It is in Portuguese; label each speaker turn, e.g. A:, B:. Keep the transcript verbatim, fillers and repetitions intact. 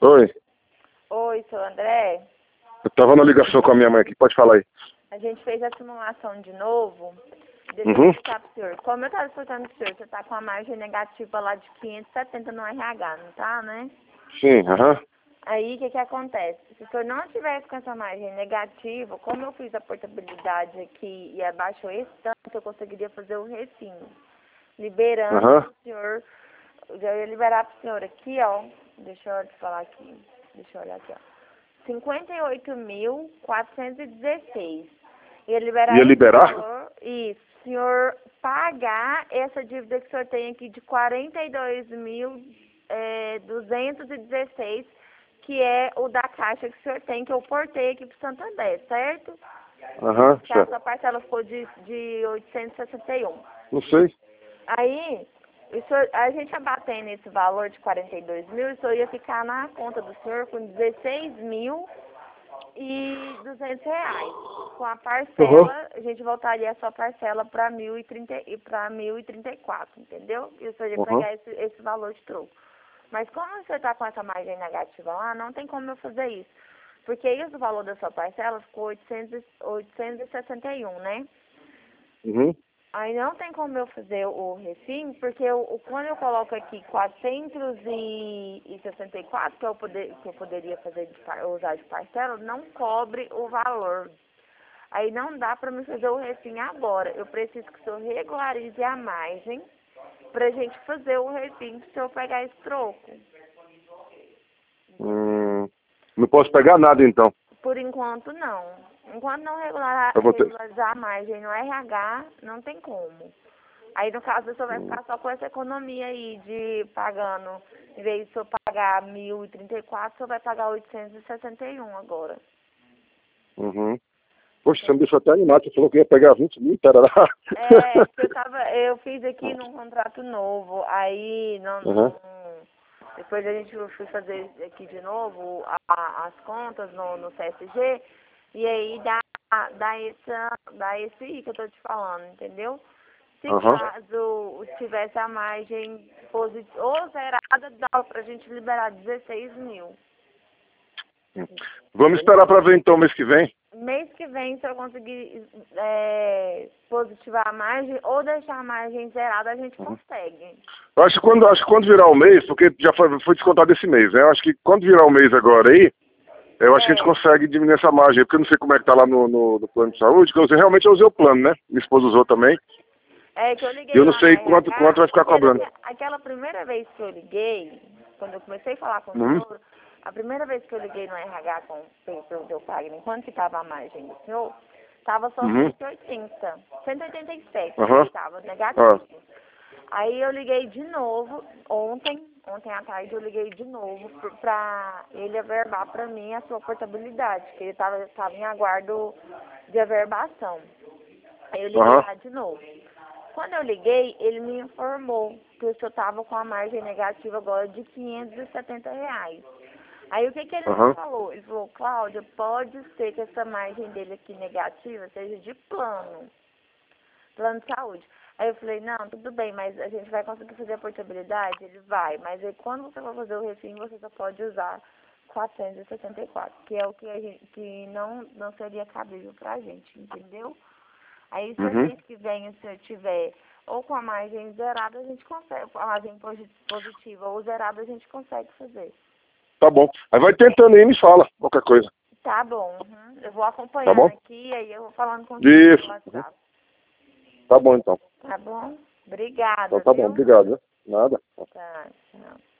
A: Oi,
B: Oi, sou o André.
A: eu tava na ligação com a minha mãe aqui, pode falar aí.
B: A gente fez a simulação de novo. Deixa eu
A: Uhum.
B: explicar pro senhor. Como eu estava explicando pro senhor, você tá com a margem negativa lá de quinhentos e setenta no R H, não tá, né?
A: Sim, aham.
B: Aí, o que que acontece? Se o senhor não tivesse com essa margem negativa, como eu fiz a portabilidade aqui e abaixou esse tanto, eu conseguiria fazer o refino. Liberando
A: Aham.
B: o senhor, eu já ia liberar pro senhor aqui, ó. Deixa eu te falar aqui. Deixa eu olhar aqui, ó. cinquenta e oito mil, quatrocentos e dezesseis. Ia liberar
A: Ia
B: esse
A: liberar?
B: valor e o senhor pagar essa dívida que o senhor tem aqui de quarenta e dois mil, duzentos e dezesseis, que é o da caixa que o senhor tem, que eu portei aqui pro Santander, certo?
A: Aham,
B: Que a
A: certo.
B: sua parcela ficou de, de oitocentos e sessenta e um.
A: Não sei.
B: Aí, o senhor, a gente abatendo esse valor de quarenta e dois mil, o senhor ia ficar na conta do senhor com dezesseis mil e duzentos reais. Com a
A: Uhum.
B: parcela, a gente voltaria a sua parcela para mil e trinta e para mil e trinta e quatro, entendeu? E o senhor ia
A: Uhum.
B: pegar esse, esse valor de troco. Mas como o senhor está com essa margem negativa lá, não tem como eu fazer isso. Porque aí o valor da sua parcela ficou oitocentos, oitocentos e sessenta e um, né?
A: Uhum.
B: Aí não tem como eu fazer o refim, porque eu, o- quando eu coloco aqui quatrocentos e sessenta e quatro, que eu, poder, que eu poderia fazer de, par- usar de parcela, não cobre o valor. Aí não dá para me fazer o refim agora. Eu preciso que o senhor regularize a margem para a gente fazer o refim para o senhor pegar esse troco.
A: Hum, não posso pegar nada então.
B: Por enquanto, não. Enquanto não regular,
A: Eu vou ter.
B: regularizar a margem no R H, não tem como. Aí, no caso, o senhor vai ficar só com essa economia aí de pagando, em vez de o senhor pagar mil e trinta e quatro, o senhor vai pagar oitocentos e sessenta e um agora.
A: Uhum. Poxa, você me deixou até animado, você falou que ia pegar vinte mil, tarará.
B: É, porque eu tava, eu fiz aqui num contrato novo, aí não,
A: Uhum.
B: não depois a gente foi fazer aqui de novo a- as contas no, no C S G, e aí dá, dá, essa, dá esse aí que eu tô te falando, entendeu? Se
A: Uhum.
B: caso tivesse a margem positiva ou zerada, dá pra gente liberar dezesseis mil.
A: Vamos esperar para ver então mês que vem.
B: Mês que vem, se eu conseguir é, positivar a margem ou deixar a margem zerada, a gente
A: Uhum.
B: consegue.
A: Eu acho que quando, acho que quando virar o mês, porque já foi, foi descontado esse mês, né? Eu acho que quando virar o mês agora aí, eu acho que a gente
B: É,
A: consegue diminuir essa margem, porque eu não sei como é que tá lá no, no, no plano de saúde, que eu usei, realmente eu usei o plano, né? Minha esposa usou também.
B: é que eu
A: E
B: liguei
A: eu não
B: lá no
A: sei quanto, quanto
B: R H,
A: vai ficar
B: porque da
A: cobrando.
B: minha- aquela primeira vez que eu liguei, quando eu comecei a falar com o
A: Uhum.
B: senhor, a primeira vez que eu liguei no R H com o seu Pagno, quanto que estava a margem do senhor, estava só
A: Uhum.
B: cento e oitenta, cento e oitenta e sete,
A: Aham.
B: estava
A: Ó.
B: negativo. Aí eu liguei de novo, ontem, ontem à tarde eu liguei de novo para ele averbar para mim a sua portabilidade, que ele estava tava em aguardo de averbação. Aí eu liguei
A: Aham.
B: lá de novo. Quando eu liguei, ele me informou que o senhor estava com a margem negativa agora de quinhentos e setenta reais. Aí o que, que ele me
A: Aham.
B: falou? Ele falou, Cláudia, pode ser que essa margem dele aqui negativa seja de plano, plano de saúde. Aí eu falei, não, tudo bem, mas a gente vai conseguir fazer a portabilidade? Ele vai, mas aí quando você for fazer o refim, você só pode usar quatrocentos e sessenta e quatro, que é o que, a gente, que não, não seria cabível pra gente, entendeu? Aí, se a
A: Uhum.
B: mês que vem o senhor tiver ou com a margem zerada, a gente consegue, com a margem posi- positiva ou zerada, a gente consegue fazer.
A: Tá bom. Aí vai tentando aí e me fala qualquer coisa.
B: Tá bom, uhum. Eu vou
A: Tá
B: acompanhando
A: bom?
B: aqui, aí eu vou falando com o senhor pelo
A: Isso. Uhum.
B: WhatsApp.
A: Tá bom então.
B: Tá bom?
A: Então
B: Obrigada,
A: tá bom.
B: viu?
A: Obrigado. Né? Nada.
B: Tá, tchau.